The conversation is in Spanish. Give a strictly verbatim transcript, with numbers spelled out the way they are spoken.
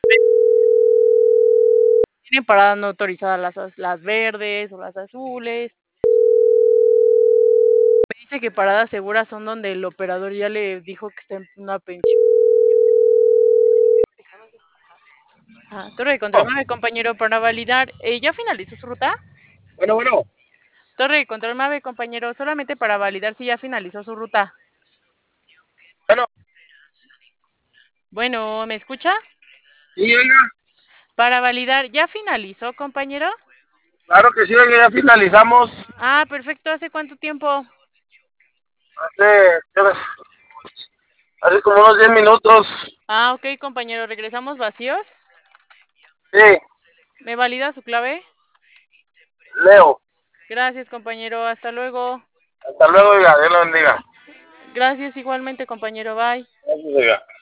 Tienen paradas no autorizadas las az las verdes o las azules. Me dice que paradas seguras son donde el operador ya le dijo que está en una pensión. Ah, torre de control nueve, compañero, para validar, eh, ¿ya finalizó su ruta? Bueno, bueno. Torre de control nueve, compañero, solamente para validar si ya finalizó su ruta. Bueno. Bueno, ¿me escucha? Sí, oiga. Para validar, ¿ya finalizó, compañero? Claro que sí, oiga, ya finalizamos. Ah, perfecto, ¿hace cuánto tiempo? Hace, ¿qué hora es? Hace como unos diez minutos. Ah, okey, compañero, ¿regresamos vacíos? Sí. ¿Me valida su clave? Leo. Gracias, compañero, hasta luego. Hasta luego, oiga, Dios lo bendiga. Gracias, igualmente, compañero, bye. Gracias, oiga.